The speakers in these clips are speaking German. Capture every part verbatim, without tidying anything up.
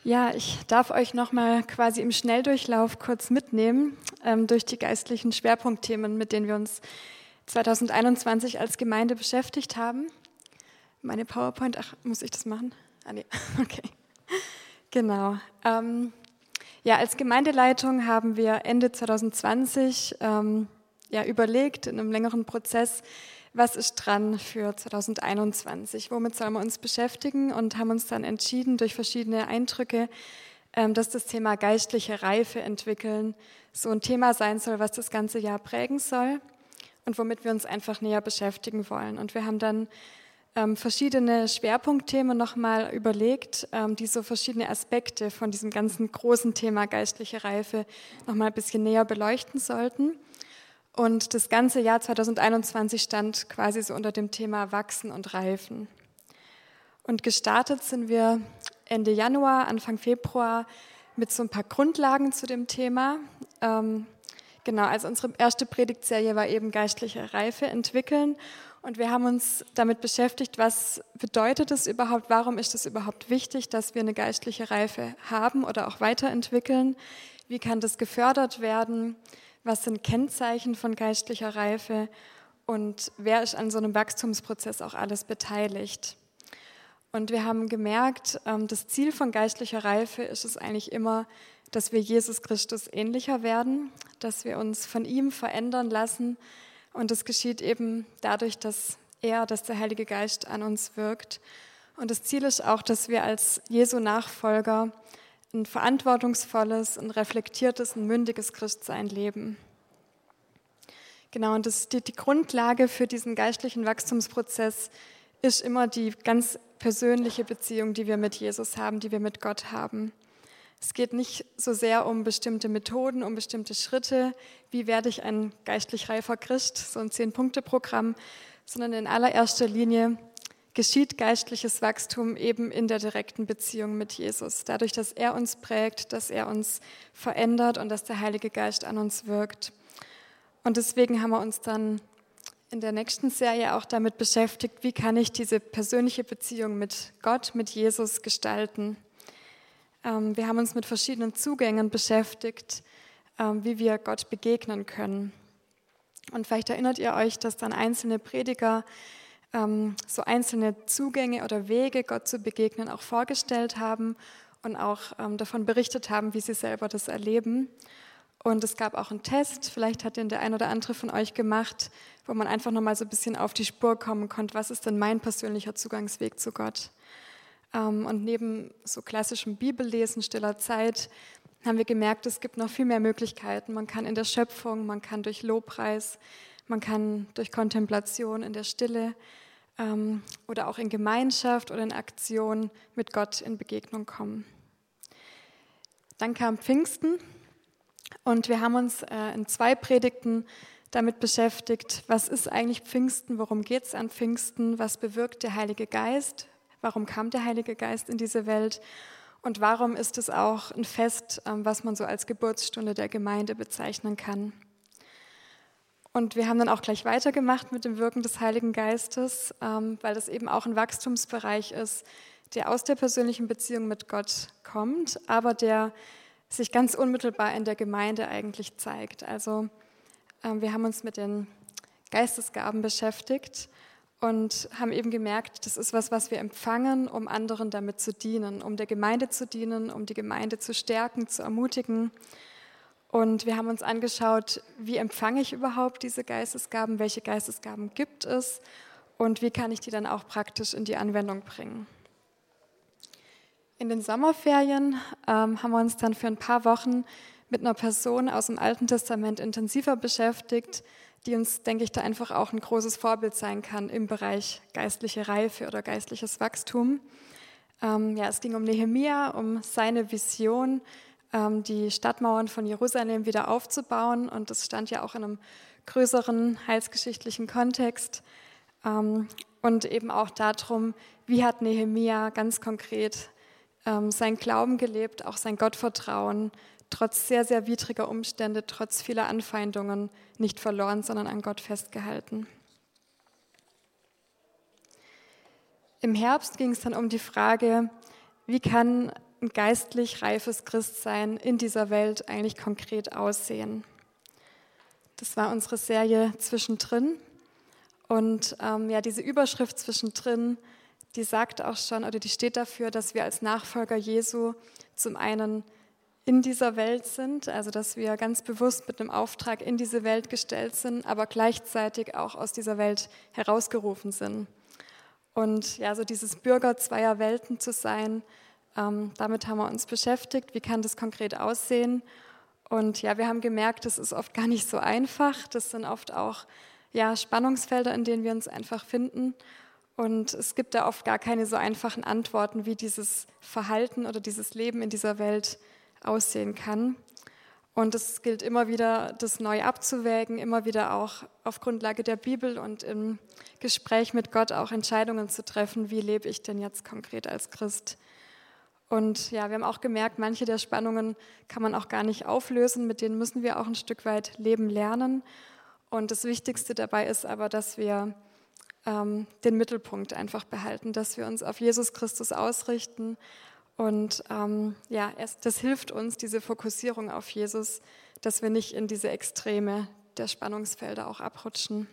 Ja, ich darf euch nochmal quasi im Schnelldurchlauf kurz mitnehmen ähm, durch die geistlichen Schwerpunktthemen, mit denen wir uns zwanzig einundzwanzig als Gemeinde beschäftigt haben. Meine PowerPoint, ach, muss ich das machen? Ah, nee, okay. Genau. Ähm, ja, als Gemeindeleitung haben wir Ende zwanzig zwanzig ähm, ja, überlegt, in einem längeren Prozess, was ist dran für zwanzig einundzwanzig, womit sollen wir uns beschäftigen, und haben uns dann entschieden durch verschiedene Eindrücke, ähm, dass das Thema geistliche Reife entwickeln so ein Thema sein soll, was das ganze Jahr prägen soll und womit wir uns einfach näher beschäftigen wollen. Und wir haben dann ähm, verschiedene Schwerpunktthemen nochmal überlegt, ähm, die so verschiedene Aspekte von diesem ganzen großen Thema geistliche Reife nochmal ein bisschen näher beleuchten sollten. Und das ganze Jahr zwanzig einundzwanzig stand quasi so unter dem Thema Wachsen und Reifen. Und gestartet sind wir Ende Januar, Anfang Februar mit so ein paar Grundlagen zu dem Thema. Ähm, genau, also unsere erste Predigtserie war eben geistliche Reife entwickeln. Und wir haben uns damit beschäftigt, was bedeutet es überhaupt, warum ist es überhaupt wichtig, dass wir eine geistliche Reife haben oder auch weiterentwickeln? Wie kann das gefördert werden? Was sind Kennzeichen von geistlicher Reife und wer ist an so einem Wachstumsprozess auch alles beteiligt? Und wir haben gemerkt, das Ziel von geistlicher Reife ist es eigentlich immer, dass wir Jesus Christus ähnlicher werden, dass wir uns von ihm verändern lassen. Und das geschieht eben dadurch, dass er, dass der Heilige Geist an uns wirkt. Und das Ziel ist auch, dass wir als Jesu Nachfolger ein verantwortungsvolles, ein reflektiertes, ein mündiges Christsein leben. Genau, und das, die, die Grundlage für diesen geistlichen Wachstumsprozess ist immer die ganz persönliche Beziehung, die wir mit Jesus haben, die wir mit Gott haben. Es geht nicht so sehr um bestimmte Methoden, um bestimmte Schritte, wie werde ich ein geistlich reifer Christ, so ein Zehn-Punkte-Programm, sondern in allererster Linie geschieht geistliches Wachstum eben in der direkten Beziehung mit Jesus. Dadurch, dass er uns prägt, dass er uns verändert und dass der Heilige Geist an uns wirkt. Und deswegen haben wir uns dann in der nächsten Serie auch damit beschäftigt, wie kann ich diese persönliche Beziehung mit Gott, mit Jesus gestalten. Wir haben uns mit verschiedenen Zugängen beschäftigt, wie wir Gott begegnen können. Und vielleicht erinnert ihr euch, dass dann einzelne Prediger so einzelne Zugänge oder Wege, Gott zu begegnen, auch vorgestellt haben und auch davon berichtet haben, wie sie selber das erleben. Und es gab auch einen Test, vielleicht hat den der ein oder andere von euch gemacht, wo man einfach nochmal so ein bisschen auf die Spur kommen konnte, was ist denn mein persönlicher Zugangsweg zu Gott? Und neben so klassischem Bibellesen, stiller Zeit, haben wir gemerkt, es gibt noch viel mehr Möglichkeiten. Man kann in der Schöpfung, man kann durch Lobpreis, man kann durch Kontemplation in der Stille ähm, oder auch in Gemeinschaft oder in Aktion mit Gott in Begegnung kommen. Dann kam Pfingsten und wir haben uns äh, in zwei Predigten damit beschäftigt, was ist eigentlich Pfingsten, worum geht es an Pfingsten, was bewirkt der Heilige Geist, warum kam der Heilige Geist in diese Welt und warum ist es auch ein Fest, ähm, was man so als Geburtsstunde der Gemeinde bezeichnen kann. Und wir haben dann auch gleich weitergemacht mit dem Wirken des Heiligen Geistes, ähm, weil das eben auch ein Wachstumsbereich ist, der aus der persönlichen Beziehung mit Gott kommt, aber der sich ganz unmittelbar in der Gemeinde eigentlich zeigt. Also ähm, wir haben uns mit den Geistesgaben beschäftigt und haben eben gemerkt, das ist was, was wir empfangen, um anderen damit zu dienen, um der Gemeinde zu dienen, um die Gemeinde zu stärken, zu ermutigen. Und wir haben uns angeschaut, wie empfange ich überhaupt diese Geistesgaben, welche Geistesgaben gibt es und wie kann ich die dann auch praktisch in die Anwendung bringen. In den Sommerferien ähm, haben wir uns dann für ein paar Wochen mit einer Person aus dem Alten Testament intensiver beschäftigt, die uns, denke ich, da einfach auch ein großes Vorbild sein kann im Bereich geistliche Reife oder geistliches Wachstum. Ähm, ja, es ging um Nehemia, um seine Vision, die Stadtmauern von Jerusalem wieder aufzubauen. Und das stand ja auch in einem größeren heilsgeschichtlichen Kontext. Und eben auch darum, wie hat Nehemia ganz konkret sein Glauben gelebt, auch sein Gottvertrauen, trotz sehr, sehr widriger Umstände, trotz vieler Anfeindungen nicht verloren, sondern an Gott festgehalten. Im Herbst ging es dann um die Frage, wie kann ein geistlich reifes Christsein in dieser Welt eigentlich konkret aussehen? Das war unsere Serie Zwischendrin. Und ähm, ja, diese Überschrift Zwischendrin, die sagt auch schon, oder die steht dafür, dass wir als Nachfolger Jesu zum einen in dieser Welt sind, also dass wir ganz bewusst mit einem Auftrag in diese Welt gestellt sind, aber gleichzeitig auch aus dieser Welt herausgerufen sind. Und ja, so dieses Bürger zweier Welten zu sein, ähm, damit haben wir uns beschäftigt. Wie kann das konkret aussehen? Und ja, wir haben gemerkt, das ist oft gar nicht so einfach. Das sind oft auch ja, Spannungsfelder, in denen wir uns einfach finden. Und es gibt da oft gar keine so einfachen Antworten, wie dieses Verhalten oder dieses Leben in dieser Welt aussehen kann. Und es gilt immer wieder, das neu abzuwägen, immer wieder auch auf Grundlage der Bibel und im Gespräch mit Gott auch Entscheidungen zu treffen, wie lebe ich denn jetzt konkret als Christ. Und ja, wir haben auch gemerkt, manche der Spannungen kann man auch gar nicht auflösen, mit denen müssen wir auch ein Stück weit leben lernen. Und das Wichtigste dabei ist aber, dass wir ähm, den Mittelpunkt einfach behalten, dass wir uns auf Jesus Christus ausrichten. Und ähm, ja, erst, das hilft uns, diese Fokussierung auf Jesus, dass wir nicht in diese Extreme der Spannungsfelder auch abrutschen.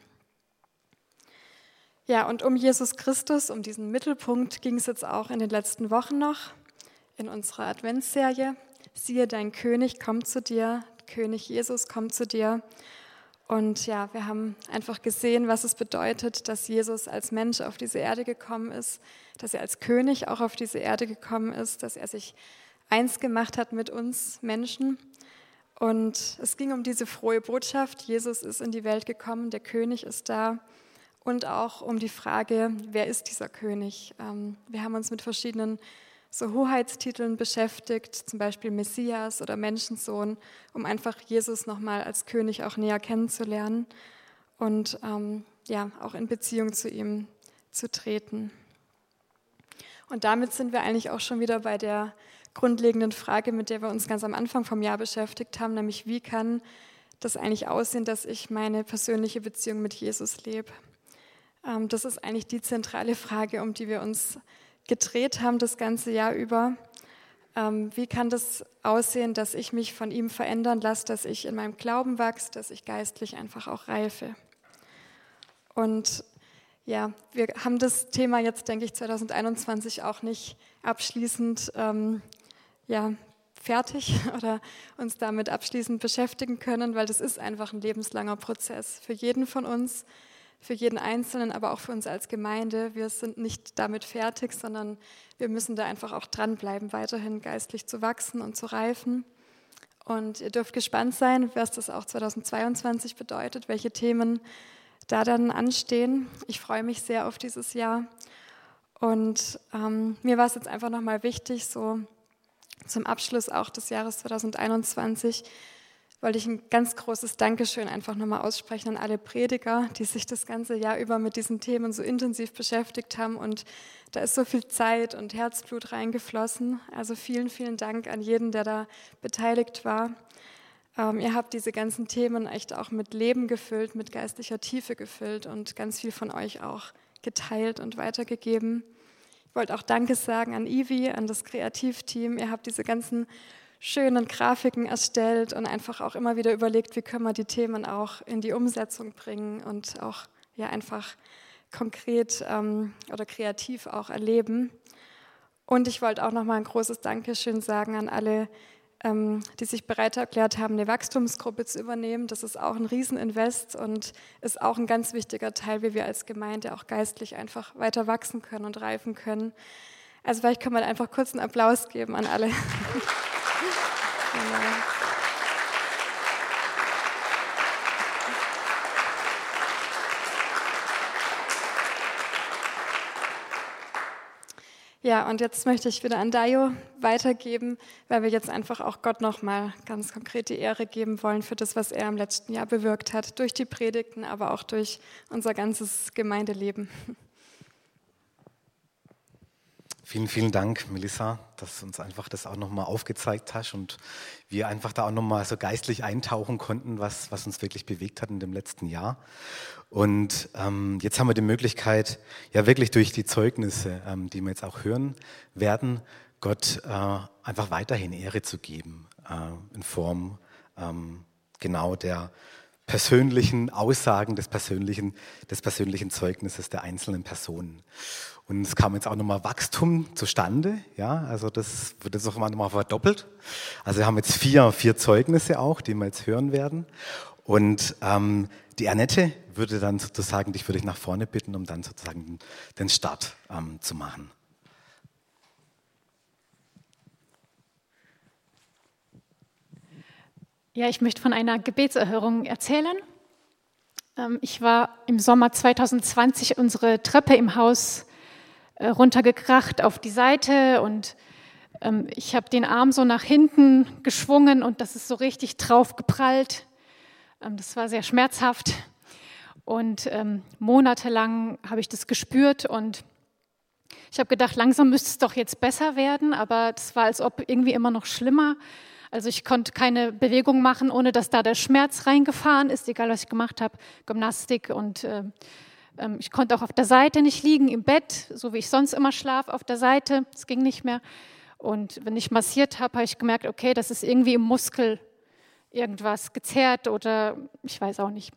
Ja, und um Jesus Christus, um diesen Mittelpunkt ging es jetzt auch in den letzten Wochen noch in unserer Adventsserie. Siehe, dein König kommt zu dir, König Jesus kommt zu dir. Und ja, wir haben einfach gesehen, was es bedeutet, dass Jesus als Mensch auf diese Erde gekommen ist, dass er als König auch auf diese Erde gekommen ist, dass er sich eins gemacht hat mit uns Menschen. Und es ging um diese frohe Botschaft, Jesus ist in die Welt gekommen, der König ist da. Und auch um die Frage, wer ist dieser König? Wir haben uns mit verschiedenen so Hoheitstiteln beschäftigt, zum Beispiel Messias oder Menschensohn, um einfach Jesus nochmal als König auch näher kennenzulernen und ähm, ja, auch in Beziehung zu ihm zu treten. Und damit sind wir eigentlich auch schon wieder bei der grundlegenden Frage, mit der wir uns ganz am Anfang vom Jahr beschäftigt haben, nämlich wie kann das eigentlich aussehen, dass ich meine persönliche Beziehung mit Jesus lebe? Ähm, das ist eigentlich die zentrale Frage, um die wir uns gedreht haben das ganze Jahr über. Ähm, wie kann das aussehen, dass ich mich von ihm verändern lasse, dass ich in meinem Glauben wachse, dass ich geistlich einfach auch reife? Und ja, wir haben das Thema jetzt, denke ich, zwanzig einundzwanzig auch nicht abschließend ähm, ja, fertig oder uns damit abschließend beschäftigen können, weil das ist einfach ein lebenslanger Prozess für jeden von uns, für jeden Einzelnen, aber auch für uns als Gemeinde. Wir sind nicht damit fertig, sondern wir müssen da einfach auch dranbleiben, weiterhin geistlich zu wachsen und zu reifen. Und ihr dürft gespannt sein, was das auch zweitausendzweiundzwanzig bedeutet, welche Themen da dann anstehen. Ich freue mich sehr auf dieses Jahr. Und ähm, mir war es jetzt einfach nochmal wichtig, so zum Abschluss auch des Jahres zweitausendeinundzwanzig, wollte ich ein ganz großes Dankeschön einfach nochmal aussprechen an alle Prediger, die sich das ganze Jahr über mit diesen Themen so intensiv beschäftigt haben. Und da ist so viel Zeit und Herzblut reingeflossen. Also vielen, vielen Dank an jeden, der da beteiligt war. Ähm, ihr habt diese ganzen Themen echt auch mit Leben gefüllt, mit geistlicher Tiefe gefüllt und ganz viel von euch auch geteilt und weitergegeben. Ich wollte auch Danke sagen an Ivi, an das Kreativteam. Ihr habt diese ganzen schönen Grafiken erstellt und einfach auch immer wieder überlegt, wie können wir die Themen auch in die Umsetzung bringen und auch ja einfach konkret ähm, oder kreativ auch erleben. Und ich wollte auch nochmal ein großes Dankeschön sagen an alle, ähm, die sich bereit erklärt haben, eine Wachstumsgruppe zu übernehmen. Das ist auch ein Rieseninvest und ist auch ein ganz wichtiger Teil, wie wir als Gemeinde auch geistlich einfach weiter wachsen können und reifen können. Also vielleicht kann man einfach kurz einen Applaus geben an alle. Genau. Ja, und jetzt möchte ich wieder an Dayo weitergeben, weil wir jetzt einfach auch Gott nochmal ganz konkret die Ehre geben wollen für das, was er im letzten Jahr bewirkt hat, durch die Predigten, aber auch durch unser ganzes Gemeindeleben. Vielen, vielen Dank, Melissa, dass du uns einfach das auch nochmal aufgezeigt hast und wir einfach da auch nochmal so geistlich eintauchen konnten, was, was uns wirklich bewegt hat in dem letzten Jahr. Und ähm, jetzt haben wir die Möglichkeit, ja wirklich durch die Zeugnisse, ähm, die wir jetzt auch hören werden, Gott äh, einfach weiterhin Ehre zu geben, äh, in Form ähm, genau der persönlichen Aussagen, des persönlichen, des persönlichen Zeugnisses der einzelnen Personen. Und es kam jetzt auch nochmal Wachstum zustande, ja, also das wird jetzt auch nochmal verdoppelt. Also wir haben jetzt vier, vier Zeugnisse auch, die wir jetzt hören werden. Und ähm, die Annette würde dann sozusagen, dich würde ich nach vorne bitten, um dann sozusagen den Start ähm, zu machen. Ja, ich möchte von einer Gebetserhörung erzählen. Ich war im Sommer zwanzig zwanzig unsere Treppe im Haus runtergekracht auf die Seite und ich habe den Arm so nach hinten geschwungen und das ist so richtig drauf geprallt. Das war sehr schmerzhaft und monatelang habe ich das gespürt und ich habe gedacht, langsam müsste es doch jetzt besser werden, aber das war, als ob irgendwie immer noch schlimmer. Also ich konnte keine Bewegung machen, ohne dass da der Schmerz reingefahren ist, egal was ich gemacht habe, Gymnastik. Und äh, äh, ich konnte auch auf der Seite nicht liegen, im Bett, so wie ich sonst immer schlafe, auf der Seite. Das ging nicht mehr. Und wenn ich massiert habe, habe ich gemerkt, okay, das ist irgendwie im Muskel irgendwas gezerrt oder ich weiß auch nicht.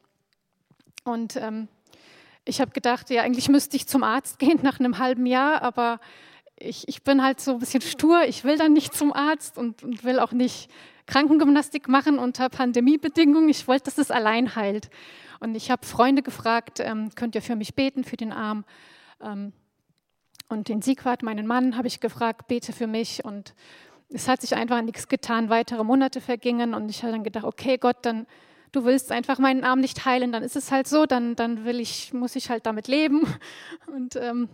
Und ähm, ich habe gedacht, ja, eigentlich müsste ich zum Arzt gehen nach einem halben Jahr, aber Ich, ich bin halt so ein bisschen stur, ich will dann nicht zum Arzt und, und will auch nicht Krankengymnastik machen unter Pandemiebedingungen. Ich wollte, dass es allein heilt. Und ich habe Freunde gefragt, ähm, könnt ihr für mich beten, für den Arm? Ähm, und den Sigwart, meinen Mann, habe ich gefragt, bete für mich. Und es hat sich einfach nichts getan, weitere Monate vergingen. Und ich habe dann gedacht, okay Gott, dann du willst einfach meinen Arm nicht heilen, dann ist es halt so, dann, dann will ich, muss ich halt damit leben. Und ähm,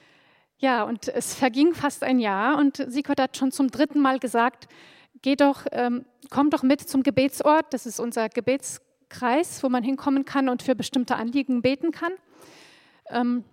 Ja, und es verging fast ein Jahr und Sigwart hat schon zum dritten Mal gesagt, geh doch, ähm, komm doch mit zum Gebetsort, das ist unser Gebetskreis, wo man hinkommen kann und für bestimmte Anliegen beten kann. Ähm,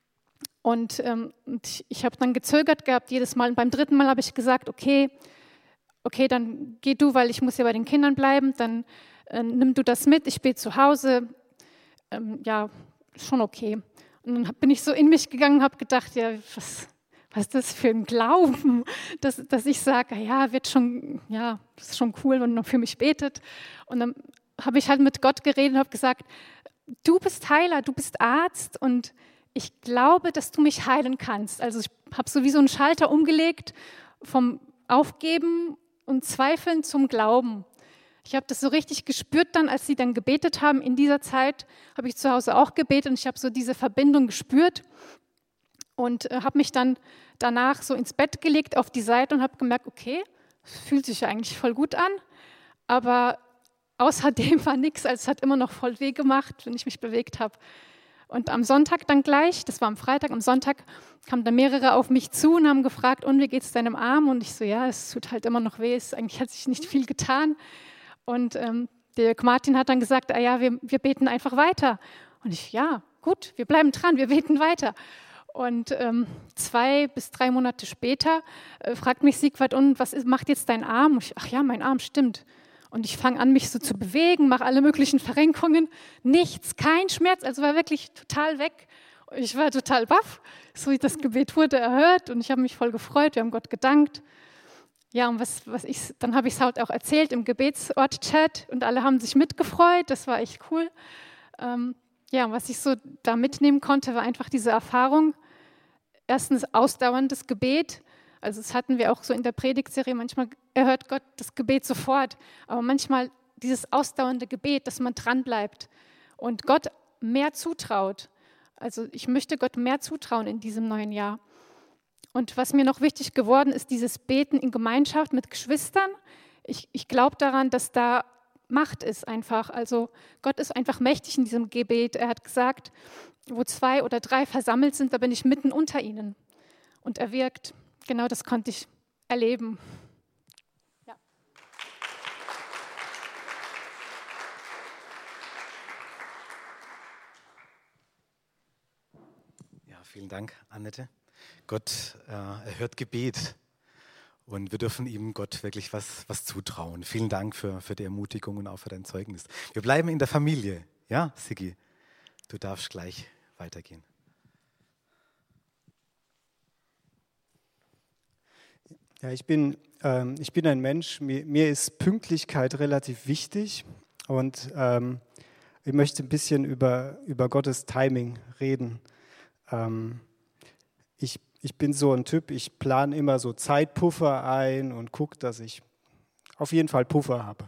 und, ähm, und ich, ich habe dann gezögert gehabt jedes Mal und beim dritten Mal habe ich gesagt, okay, okay, dann geh du, weil ich muss ja bei den Kindern bleiben, dann äh, nimm du das mit, ich bete zu Hause, ähm, ja, schon okay. Und dann bin ich so in mich gegangen und habe gedacht, ja, was, was ist das für ein Glauben, dass, dass ich sage, ja, wird schon, ja, das ist schon cool, wenn man für mich betet. Und dann habe ich halt mit Gott geredet und habe gesagt, du bist Heiler, du bist Arzt und ich glaube, dass du mich heilen kannst. Also ich habe so wie so einen Schalter umgelegt vom Aufgeben und Zweifeln zum Glauben. Ich habe das so richtig gespürt dann, als sie dann gebetet haben. In dieser Zeit habe ich zu Hause auch gebetet und ich habe so diese Verbindung gespürt und äh, habe mich dann danach so ins Bett gelegt auf die Seite und habe gemerkt, okay, es fühlt sich ja eigentlich voll gut an, aber außerdem war nichts, also es hat immer noch voll weh gemacht, wenn ich mich bewegt habe. Und am Sonntag dann gleich, das war am Freitag, am Sonntag kamen dann mehrere auf mich zu und haben gefragt, und wie geht es deinem Arm? Und ich so, ja, es tut halt immer noch weh, es, eigentlich hat sich nicht viel getan. Und ähm, der Martin hat dann gesagt, ah ja, wir, wir beten einfach weiter. Und ich, ja, gut, wir bleiben dran, wir beten weiter. Und ähm, zwei bis drei Monate später äh, fragt mich Sigwart, und was ist, macht jetzt dein Arm? Und ich, ach ja, mein Arm, stimmt. Und ich fange an, mich so zu bewegen, mache alle möglichen Verrenkungen. Nichts, kein Schmerz, also war wirklich total weg. Ich war total baff, so wie das Gebet wurde erhört und ich habe mich voll gefreut, wir haben Gott gedankt. Ja, und was, was ich, dann habe ich es halt auch erzählt im Gebetsort-Chat und alle haben sich mitgefreut, das war echt cool. Ähm, ja, und was ich so da mitnehmen konnte, war einfach diese Erfahrung. Erstens ausdauerndes Gebet, also das hatten wir auch so in der Predigtserie, manchmal erhört Gott das Gebet sofort, aber manchmal dieses ausdauernde Gebet, dass man dranbleibt und Gott mehr zutraut. Also ich möchte Gott mehr zutrauen in diesem neuen Jahr. Und was mir noch wichtig geworden ist, dieses Beten in Gemeinschaft mit Geschwistern. Ich, ich glaube daran, dass da Macht ist einfach. Also Gott ist einfach mächtig in diesem Gebet. Er hat gesagt, wo zwei oder drei versammelt sind, da bin ich mitten unter ihnen. Und er wirkt. Genau das konnte ich erleben. Ja. Ja, vielen Dank, Annette. Gott äh, erhört Gebet und wir dürfen ihm Gott wirklich was, was zutrauen. Vielen Dank für, für die Ermutigung und auch für dein Zeugnis. Wir bleiben in der Familie. Ja, Sigi, du darfst gleich weitergehen. Ja, ich bin, ähm, ich bin ein Mensch, mir, mir ist Pünktlichkeit relativ wichtig und ähm, ich möchte ein bisschen über, über Gottes Timing reden. Ähm, ich, ich bin so ein Typ, ich plane immer so Zeitpuffer ein und gucke, dass ich auf jeden Fall Puffer habe.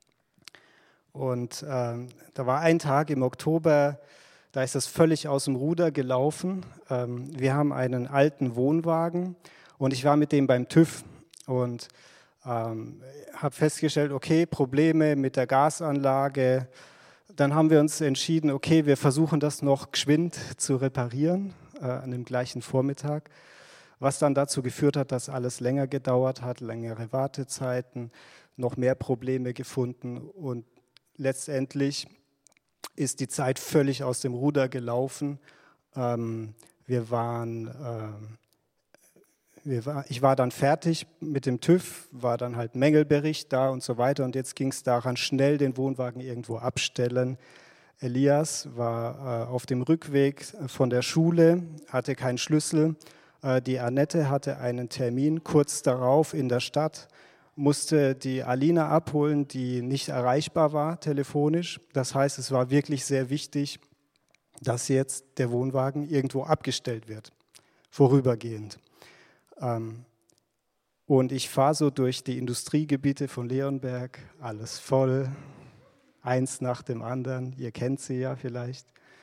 Und ähm, da war ein Tag im Oktober, da ist das völlig aus dem Ruder gelaufen. Ähm, wir haben einen alten Wohnwagen und ich war mit dem beim TÜV und ähm, habe festgestellt, okay, Probleme mit der Gasanlage. Dann haben wir uns entschieden, okay, wir versuchen das noch geschwind zu reparieren äh, an dem gleichen Vormittag, was dann dazu geführt hat, dass alles länger gedauert hat, längere Wartezeiten, noch mehr Probleme gefunden und letztendlich ist die Zeit völlig aus dem Ruder gelaufen. Ähm, wir waren, äh, wir war, ich war dann fertig mit dem TÜV, war dann halt Mängelbericht da und so weiter. Und jetzt ging es daran, schnell den Wohnwagen irgendwo abstellen. Elias war äh, auf dem Rückweg von der Schule, hatte keinen Schlüssel. Äh, die Annette hatte einen Termin kurz darauf in der Stadt, musste die Alina abholen, die nicht erreichbar war telefonisch. Das heißt, es war wirklich sehr wichtig, dass jetzt der Wohnwagen irgendwo abgestellt wird, vorübergehend. Und ich fahre so durch die Industriegebiete von Leonberg, alles voll, eins nach dem anderen, ihr kennt sie ja vielleicht.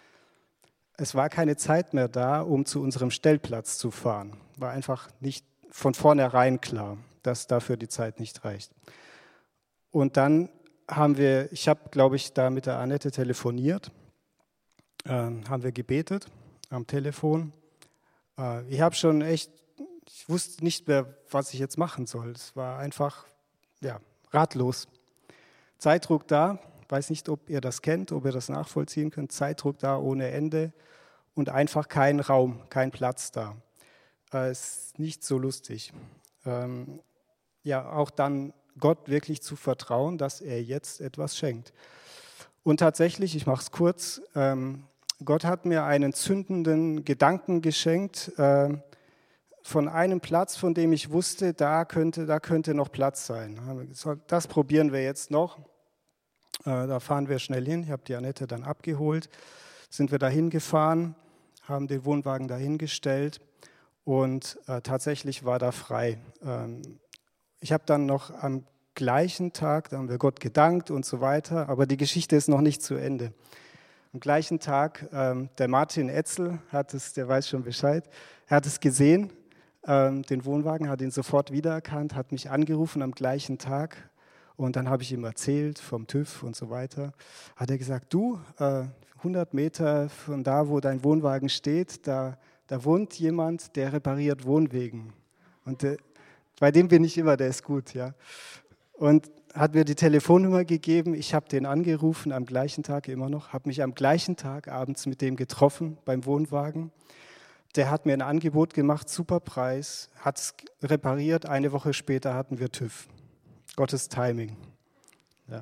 Es war keine Zeit mehr da, um zu unserem Stellplatz zu fahren. War einfach nicht von vornherein klar, dass dafür die Zeit nicht reicht. Und dann haben wir, ich habe, glaube ich, da mit der Annette telefoniert, äh, haben wir gebetet am Telefon. Äh, ich habe schon echt, ich wusste nicht mehr, was ich jetzt machen soll. Es war einfach, ja, ratlos. Zeitdruck da, weiß nicht, ob ihr das kennt, ob ihr das nachvollziehen könnt. Zeitdruck da ohne Ende und einfach kein Raum, kein Platz da. Äh, ist nicht so lustig. Ähm, ja, auch dann Gott wirklich zu vertrauen, dass er jetzt etwas schenkt. Und tatsächlich, ich mache es kurz, ähm, Gott hat mir einen zündenden Gedanken geschenkt äh, von einem Platz, von dem ich wusste, da könnte, da könnte noch Platz sein. Das probieren wir jetzt noch. Äh, da fahren wir schnell hin. Ich habe die Annette dann abgeholt. Sind wir dahin gefahren, haben den Wohnwagen dahingestellt und äh, tatsächlich war da frei. Ähm, Ich habe dann noch am gleichen Tag, da haben wir Gott gedankt und so weiter, aber die Geschichte ist noch nicht zu Ende. Am gleichen Tag, ähm, der Martin Etzel hat es, der weiß schon Bescheid, er hat es gesehen, ähm, den Wohnwagen, hat ihn sofort wiedererkannt, hat mich angerufen am gleichen Tag und dann habe ich ihm erzählt vom TÜV und so weiter. Hat er gesagt, du, äh, hundert Meter von da, wo dein Wohnwagen steht, da, da wohnt jemand, der repariert Wohnwegen. Und der, Bei dem bin ich immer, der ist gut, ja. Und hat mir die Telefonnummer gegeben, ich habe den angerufen am gleichen Tag immer noch, habe mich am gleichen Tag abends mit dem getroffen beim Wohnwagen. Der hat mir ein Angebot gemacht, super Preis, hat es repariert, eine Woche später hatten wir TÜV. Gottes Timing. Ja.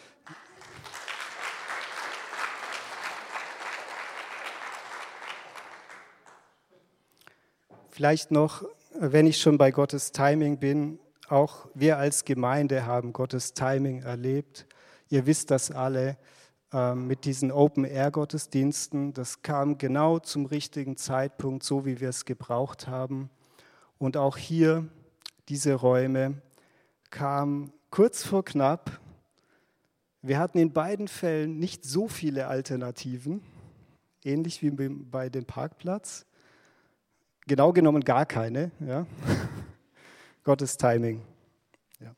Vielleicht noch, wenn ich schon bei Gottes Timing bin, auch wir als Gemeinde haben Gottes Timing erlebt. Ihr wisst das alle äh, mit diesen Open-Air-Gottesdiensten. Das kam genau zum richtigen Zeitpunkt, so wie wir es gebraucht haben. Und auch hier, diese Räume, kamen kurz vor knapp. Wir hatten in beiden Fällen nicht so viele Alternativen, ähnlich wie bei dem Parkplatz. Genau genommen gar keine. Ja. Gottes Timing. Ja.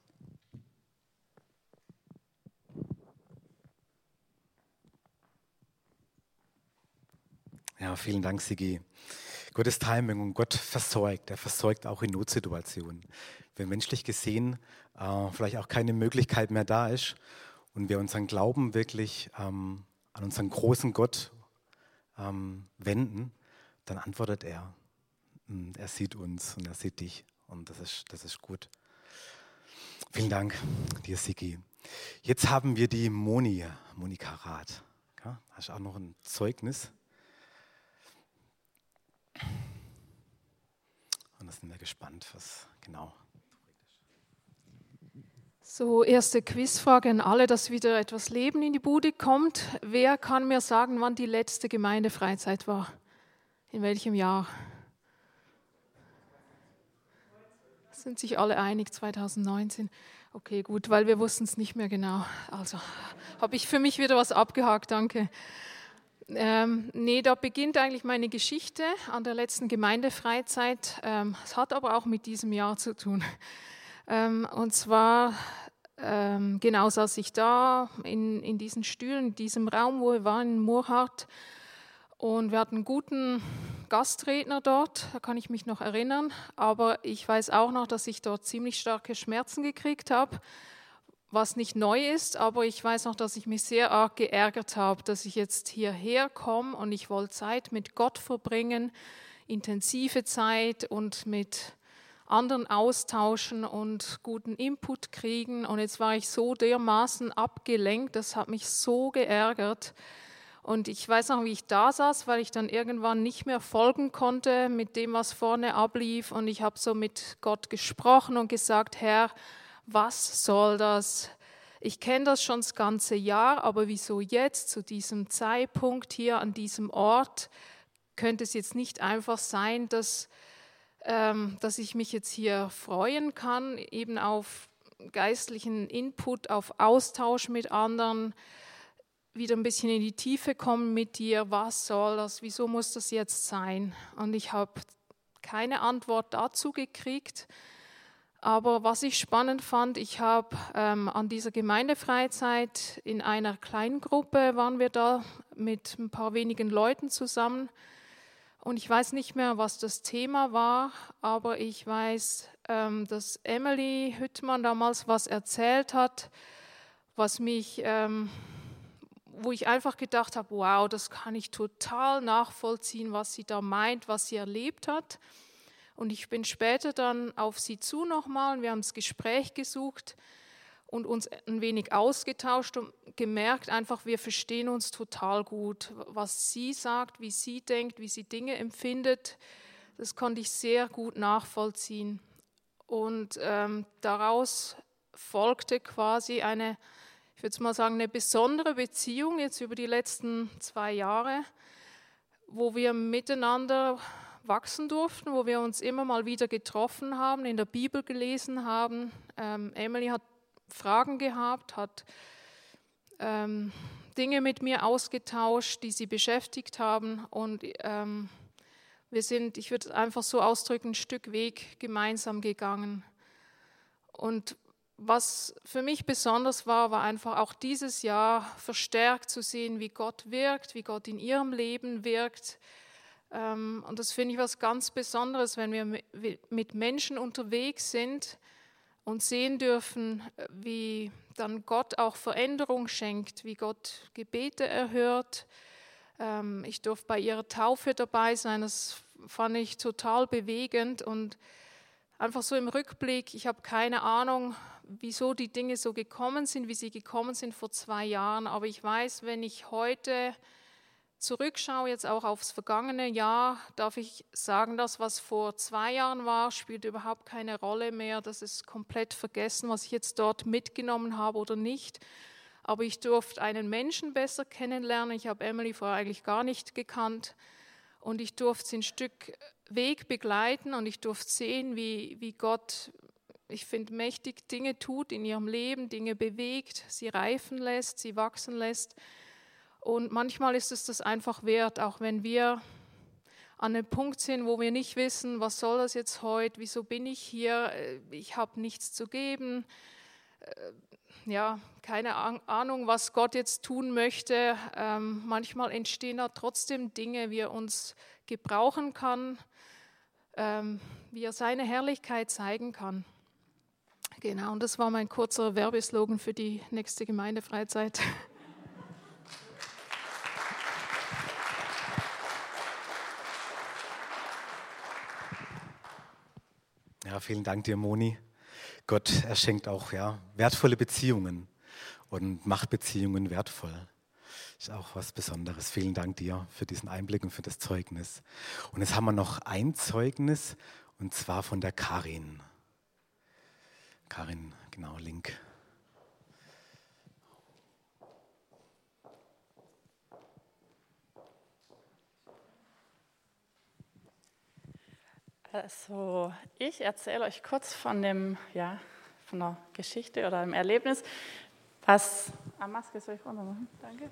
Ja, vielen Dank, Sigi. Gottes Timing und Gott versorgt. Er versorgt auch in Notsituationen. Wenn menschlich gesehen äh, vielleicht auch keine Möglichkeit mehr da ist und wir unseren Glauben wirklich ähm, an unseren großen Gott ähm, wenden, dann antwortet er. Er sieht uns und er sieht dich und das ist, das ist gut. Vielen Dank dir, Sigi. Jetzt haben wir die Moni, Monika Rath. Ja, hast du auch noch ein Zeugnis? Und da sind wir gespannt, was genau So, erste Quizfrage an alle, dass wieder etwas Leben in die Bude kommt. Wer kann mir sagen, wann die letzte Gemeindefreizeit war? In welchem Jahr? Sind sich alle einig, zweitausendneunzehn? Okay, gut, weil wir wussten es nicht mehr genau. Also habe ich für mich wieder was abgehakt, danke. Ähm, nee, da beginnt eigentlich meine Geschichte an der letzten Gemeindefreizeit. Ähm, es hat aber auch mit diesem Jahr zu tun. Ähm, und zwar, ähm, genau saß ich da in, in diesen Stühlen, in diesem Raum, wo wir waren, in Murrhardt. Und wir hatten einen guten Gastredner dort, da kann ich mich noch erinnern. Aber ich weiß auch noch, dass ich dort ziemlich starke Schmerzen gekriegt habe, was nicht neu ist. Aber ich weiß noch, dass ich mich sehr arg geärgert habe, dass ich jetzt hierher komme und ich wollte Zeit mit Gott verbringen, intensive Zeit und mit anderen austauschen und guten Input kriegen. Und jetzt war ich so dermaßen abgelenkt, das hat mich so geärgert. Und ich weiß noch, wie ich da saß, weil ich dann irgendwann nicht mehr folgen konnte mit dem, was vorne ablief. Und ich habe so mit Gott gesprochen und gesagt, Herr, was soll das? Ich kenne das schon das ganze Jahr, aber wieso jetzt, zu diesem Zeitpunkt hier an diesem Ort, könnte es jetzt nicht einfach sein, dass dass ich mich jetzt hier freuen kann, eben auf geistlichen Input, auf Austausch mit anderen, wieder ein bisschen in die Tiefe kommen mit dir, was soll das, wieso muss das jetzt sein? Und ich habe keine Antwort dazu gekriegt, aber was ich spannend fand, ich habe ähm, an dieser Gemeindefreizeit in einer Kleingruppe, waren wir da mit ein paar wenigen Leuten zusammen. Und ich weiß nicht mehr, was das Thema war, aber ich weiß, ähm, dass Emily Hüttmann damals was erzählt hat, was mich, ähm, wo ich einfach gedacht habe, wow, das kann ich total nachvollziehen, was sie da meint, was sie erlebt hat. Und ich bin später dann auf sie zu nochmal und wir haben das Gespräch gesucht und uns ein wenig ausgetauscht und gemerkt, einfach wir verstehen uns total gut. Was sie sagt, wie sie denkt, wie sie Dinge empfindet, das konnte ich sehr gut nachvollziehen. Und ähm, daraus folgte quasi eine, ich würde mal sagen, eine besondere Beziehung jetzt über die letzten zwei Jahre, wo wir miteinander wachsen durften, wo wir uns immer mal wieder getroffen haben, in der Bibel gelesen haben. Ähm, Emily hat Fragen gehabt, hat ähm, Dinge mit mir ausgetauscht, die sie beschäftigt haben und ähm, wir sind, ich würde es einfach so ausdrücken, ein Stück Weg gemeinsam gegangen. Und was für mich besonders war, war einfach auch dieses Jahr verstärkt zu sehen, wie Gott wirkt, wie Gott in ihrem Leben wirkt. Ähm, und das finde ich was ganz Besonderes, wenn wir mit Menschen unterwegs sind, und sehen dürfen, wie dann Gott auch Veränderung schenkt, wie Gott Gebete erhört. Ich durfte bei ihrer Taufe dabei sein, das fand ich total bewegend und einfach so im Rückblick, ich habe keine Ahnung, wieso die Dinge so gekommen sind, wie sie gekommen sind vor zwei Jahren, aber ich weiß, wenn ich heute zurückschaue, jetzt auch aufs vergangene Jahr, darf ich sagen, das, was vor zwei Jahren war, spielt überhaupt keine Rolle mehr. Das ist komplett vergessen, was ich jetzt dort mitgenommen habe oder nicht. Aber ich durfte einen Menschen besser kennenlernen. Ich habe Emily vorher eigentlich gar nicht gekannt. Und ich durfte sie ein Stück Weg begleiten und ich durfte sehen, wie, wie Gott, ich finde, mächtig Dinge tut in ihrem Leben, Dinge bewegt, sie reifen lässt, sie wachsen lässt. Und manchmal ist es das einfach wert, auch wenn wir an einem Punkt sind, wo wir nicht wissen, was soll das jetzt heute, wieso bin ich hier, ich habe nichts zu geben, ja, keine Ahnung, was Gott jetzt tun möchte. Ähm, manchmal entstehen da trotzdem Dinge, wie er uns gebrauchen kann, ähm, wie er seine Herrlichkeit zeigen kann. Genau, und das war mein kurzer Werbeslogan für die nächste Gemeindefreizeit. Ja, vielen Dank dir, Moni. Gott, er schenkt auch ja, wertvolle Beziehungen und macht Beziehungen wertvoll. Ist auch was Besonderes. Vielen Dank dir für diesen Einblick und für das Zeugnis. Und jetzt haben wir noch ein Zeugnis, und zwar von der Karin. Karin, genau, Link. Also, ich erzähle euch kurz von dem, ja, von der Geschichte oder dem Erlebnis, was. Ah, Maske soll ich runter machen? Danke.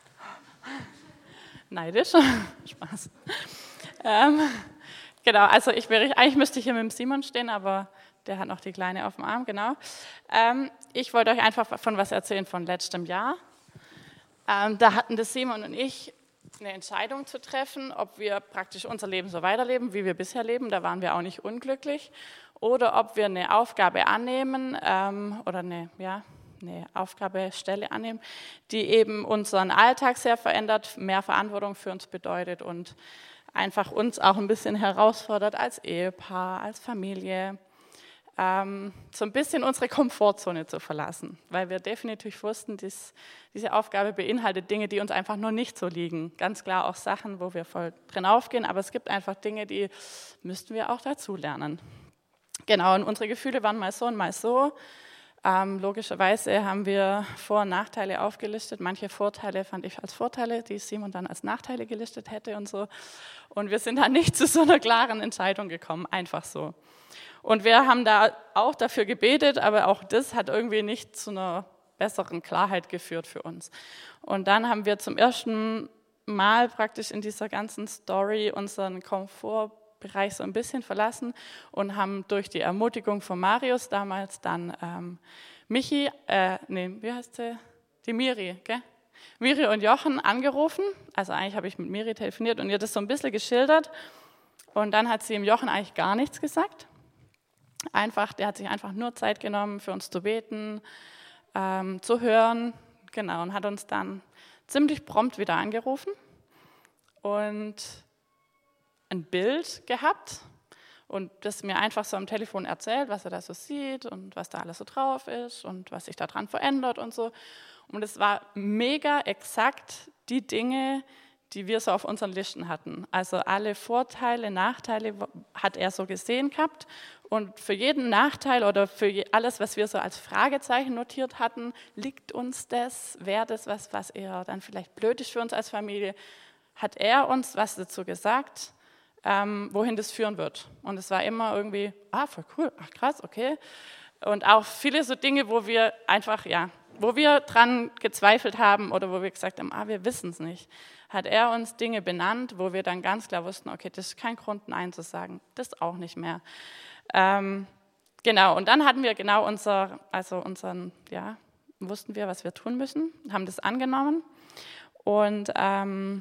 Neidisch. Spaß. Ähm, genau, also ich wäre, eigentlich müsste ich hier mit dem Simon stehen, aber der hat noch die Kleine auf dem Arm, genau. Ähm, ich wollte euch einfach von was erzählen von letztem Jahr. Ähm, da hatten das Simon und ich eine Entscheidung zu treffen, ob wir praktisch unser Leben so weiterleben, wie wir bisher leben. Da waren wir auch nicht unglücklich. Oder ob wir eine Aufgabe annehmen ähm, oder eine, ja, eine Aufgabestelle annehmen, die eben unseren Alltag sehr verändert, mehr Verantwortung für uns bedeutet und einfach uns auch ein bisschen herausfordert als Ehepaar, als Familie, ähm, so ein bisschen unsere Komfortzone zu verlassen, weil wir definitiv wussten, dass diese Aufgabe beinhaltet Dinge, die uns einfach noch nicht so liegen. Ganz klar auch Sachen, wo wir voll drin aufgehen, aber es gibt einfach Dinge, die müssten wir auch dazu lernen. Genau, und unsere Gefühle waren mal so und mal so. Ähm, logischerweise haben wir Vor- und Nachteile aufgelistet. Manche Vorteile fand ich als Vorteile, die Simon dann als Nachteile gelistet hätte und so. Und wir sind dann nicht zu so einer klaren Entscheidung gekommen, einfach so. Und wir haben da auch dafür gebetet, aber auch das hat irgendwie nicht zu einer besseren Klarheit geführt für uns. Und dann haben wir zum ersten Mal praktisch in dieser ganzen Story unseren Komfortbereich so ein bisschen verlassen und haben durch die Ermutigung von Marius damals dann ähm, Michi, äh, nee, wie heißt sie? Die Miri, gell? Miri und Jochen angerufen. Also eigentlich habe ich mit Miri telefoniert und ihr das so ein bisschen geschildert. Und dann hat sie dem Jochen eigentlich gar nichts gesagt. Einfach, der hat sich einfach nur Zeit genommen, für uns zu beten, ähm, zu hören, genau, und hat uns dann ziemlich prompt wieder angerufen und ein Bild gehabt und das mir einfach so am Telefon erzählt, was er da so sieht und was da alles so drauf ist und was sich daran verändert und so. Und es war mega exakt die Dinge, die wir so auf unseren Listen hatten. Also alle Vorteile, Nachteile hat er so gesehen gehabt. Und für jeden Nachteil oder für alles, was wir so als Fragezeichen notiert hatten, liegt uns das, wäre das was, was eher dann vielleicht blöd ist für uns als Familie, hat er uns was dazu gesagt, ähm, wohin das führen wird. Und es war immer irgendwie, ah, voll cool, ach krass, okay. Und auch viele so Dinge, wo wir einfach, ja, wo wir dran gezweifelt haben oder wo wir gesagt haben, ah, wir wissen es nicht, hat er uns Dinge benannt, wo wir dann ganz klar wussten, okay, das ist kein Grund, Nein zu sagen, das auch nicht mehr. Ähm, genau, und dann hatten wir genau unser, also unseren, ja, wussten wir, was wir tun müssen, haben das angenommen und ähm,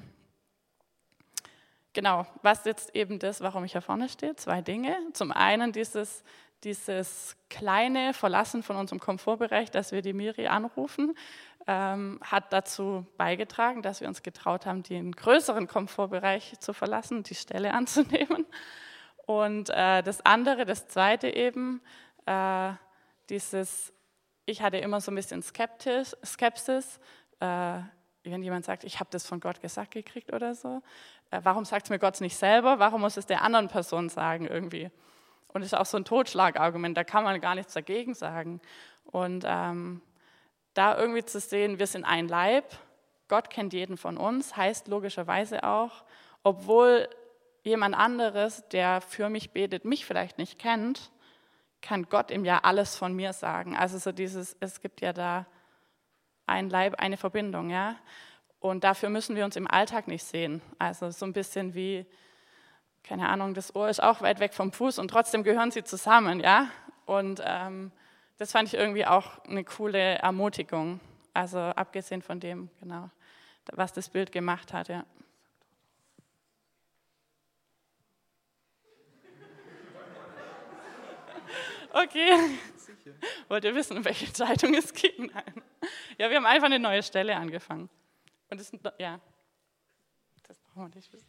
genau, was jetzt eben das, warum ich hier vorne stehe, zwei Dinge. Zum einen dieses, dieses kleine Verlassen von unserem Komfortbereich, dass wir die Miri anrufen, ähm, hat dazu beigetragen, dass wir uns getraut haben, den größeren Komfortbereich zu verlassen, die Stelle anzunehmen. Und äh, das andere, das zweite eben, äh, dieses, ich hatte immer so ein bisschen Skeptisch, Skepsis, äh, wenn jemand sagt, ich habe das von Gott gesagt gekriegt oder so, äh, warum sagt es mir Gott nicht selber, warum muss es der anderen Person sagen irgendwie? Und das ist auch so ein Totschlagargument, da kann man gar nichts dagegen sagen. Und ähm, da irgendwie zu sehen, wir sind ein Leib, Gott kennt jeden von uns, heißt logischerweise auch, obwohl jemand anderes, der für mich betet, mich vielleicht nicht kennt, kann Gott ihm ja alles von mir sagen. Also so dieses, es gibt ja da ein Leib, eine Verbindung, ja. Und dafür müssen wir uns im Alltag nicht sehen. Also so ein bisschen wie, keine Ahnung, das Ohr ist auch weit weg vom Fuß und trotzdem gehören sie zusammen, ja. Und ähm, das fand ich irgendwie auch eine coole Ermutigung. Also abgesehen von dem, genau, was das Bild gemacht hat, ja. Okay. Wollt ihr wissen, um welche Zeitung es ging? Nein. Ja, wir haben einfach eine neue Stelle angefangen. Und das, ja, das brauchen wir nicht wissen.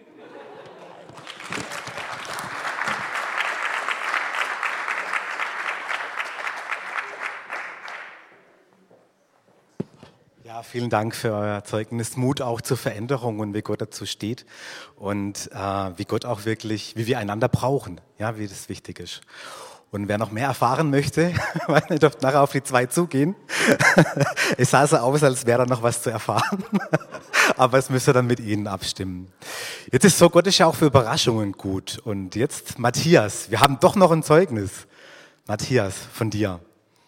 Ja, vielen Dank für euer Zeugnis, Mut auch zur Veränderung und wie Gott dazu steht und äh, wie Gott auch wirklich, wie wir einander brauchen, ja, wie das wichtig ist. Und wer noch mehr erfahren möchte, ihr dürft nachher auf die zwei zugehen. Es sah so aus, als wäre da noch was zu erfahren. Aber es müsst ihr dann mit ihnen abstimmen. Jetzt ist so, Gott ist ja auch für Überraschungen gut. Und jetzt Matthias, wir haben doch noch ein Zeugnis. Matthias, von dir.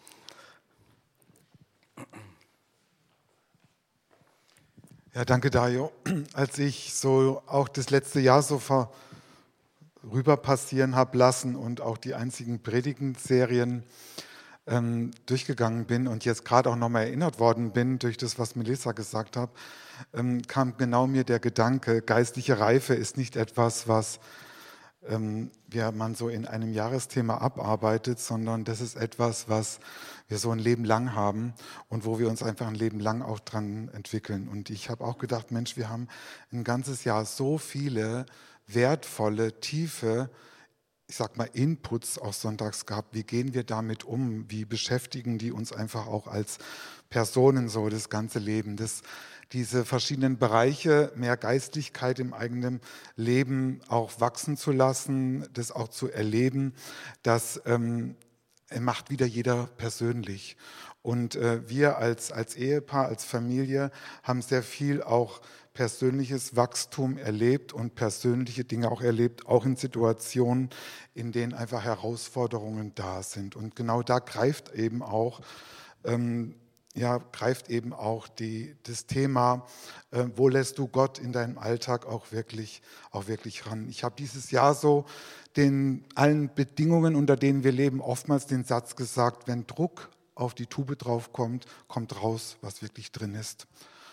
Ja, danke Dario. Als ich so auch das letzte Jahr so vorüber passieren habe lassen und auch die einzigen Predigenserien ähm, durchgegangen bin und jetzt gerade auch nochmal erinnert worden bin durch das, was Melissa gesagt hat, ähm, kam genau mir der Gedanke, geistliche Reife ist nicht etwas, was ähm, ja, man so in einem Jahresthema abarbeitet, sondern das ist etwas, was wir so ein Leben lang haben und wo wir uns einfach ein Leben lang auch dran entwickeln. Und ich habe auch gedacht, Mensch, wir haben ein ganzes Jahr so viele wertvolle, tiefe, ich sag mal, Inputs auch sonntags gehabt. Wie gehen wir damit um? Wie beschäftigen die uns einfach auch als Personen so das ganze Leben? Das, diese verschiedenen Bereiche, mehr Geistlichkeit im eigenen Leben auch wachsen zu lassen, das auch zu erleben, das ähm, macht wieder jeder persönlich. Und äh, wir als, als Ehepaar, als Familie haben sehr viel auch persönliches Wachstum erlebt und persönliche Dinge auch erlebt, auch in Situationen, in denen einfach Herausforderungen da sind. Und genau da greift eben auch, ähm, ja, greift eben auch die, das Thema, äh, wo lässt du Gott in deinem Alltag auch wirklich, auch wirklich ran. Ich habe dieses Jahr so den allen Bedingungen, unter denen wir leben, oftmals den Satz gesagt, wenn Druck auf die Tube drauf kommt, kommt raus, was wirklich drin ist.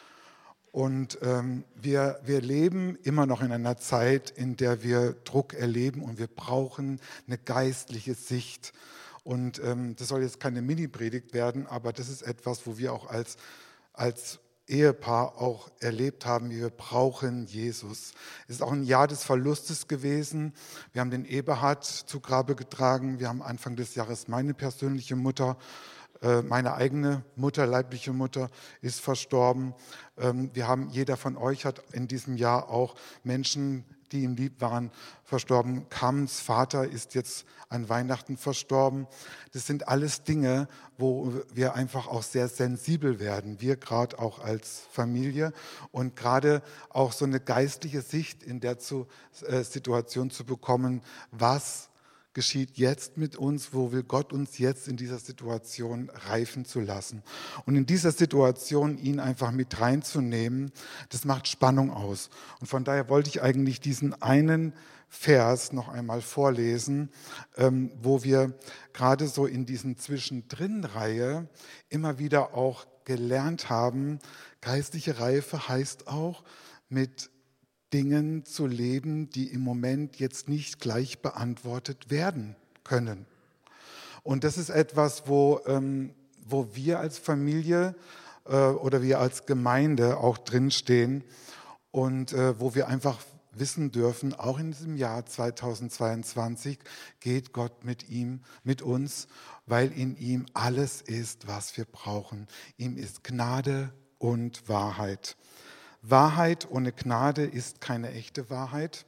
Und ähm, wir, wir leben immer noch in einer Zeit, in der wir Druck erleben und wir brauchen eine geistliche Sicht. Und ähm, das soll jetzt keine Mini-Predigt werden, aber das ist etwas, wo wir auch als, als Ehepaar auch erlebt haben, wie wir brauchen Jesus. Es ist auch ein Jahr des Verlustes gewesen. Wir haben den Eberhard zu Grabe getragen. Wir haben Anfang des Jahres meine persönliche Mutter, meine eigene Mutter, leibliche Mutter, ist verstorben. Wir haben, jeder von euch hat in diesem Jahr auch Menschen, die ihm lieb waren, verstorben. Kams Vater ist jetzt an Weihnachten verstorben. Das sind alles Dinge, wo wir einfach auch sehr sensibel werden. Wir gerade auch als Familie und gerade auch so eine geistliche Sicht in der zu, äh, Situation zu bekommen, was geschieht jetzt mit uns, wo will Gott uns jetzt in dieser Situation reifen zu lassen. Und in dieser Situation ihn einfach mit reinzunehmen, das macht Spannung aus. Und von daher wollte ich eigentlich diesen einen Vers noch einmal vorlesen, ähm, wo wir gerade so in diesen Zwischendrin-Reihe immer wieder auch gelernt haben, geistliche Reife heißt auch, mit Dingen zu leben, die im Moment jetzt nicht gleich beantwortet werden können. Und das ist etwas, wo, ähm, wo wir als Familie äh, oder wir als Gemeinde auch drinstehen und äh, wo wir einfach wissen dürfen, auch in diesem Jahr zweitausendzweiundzwanzig geht Gott mit ihm, mit uns, weil in ihm alles ist, was wir brauchen. Ihm ist Gnade und Wahrheit. Wahrheit ohne Gnade ist keine echte Wahrheit.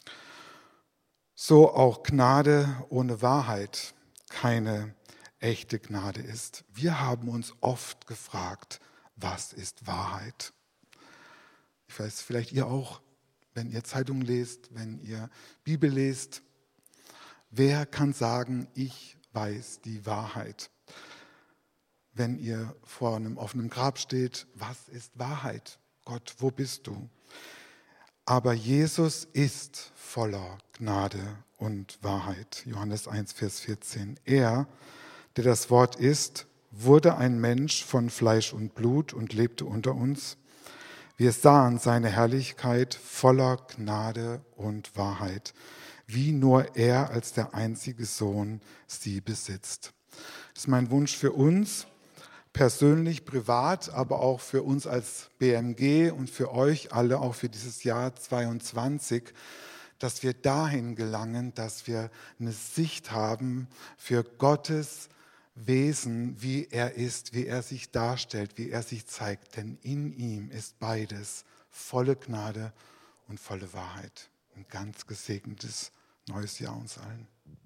So auch Gnade ohne Wahrheit keine echte Gnade ist. Wir haben uns oft gefragt, was ist Wahrheit? Ich weiß, vielleicht ihr auch, wenn ihr Zeitung lest, wenn ihr Bibel lest. Wer kann sagen, ich weiß die Wahrheit? Wenn ihr vor einem offenen Grab steht, was ist Wahrheit? Gott, wo bist du? Aber Jesus ist voller Gnade und Wahrheit. Johannes eins, Vers vierzehn. Er, der das Wort ist, wurde ein Mensch von Fleisch und Blut und lebte unter uns. Wir sahen seine Herrlichkeit voller Gnade und Wahrheit, wie nur er als der einzige Sohn sie besitzt. Das ist mein Wunsch für uns, persönlich, privat, aber auch für uns als B M G und für euch alle, auch für dieses Jahr zweiundzwanzig, dass wir dahin gelangen, dass wir eine Sicht haben für Gottes Wesen, wie er ist, wie er sich darstellt, wie er sich zeigt. Denn in ihm ist beides, volle Gnade und volle Wahrheit. Ein ganz gesegnetes neues Jahr uns allen.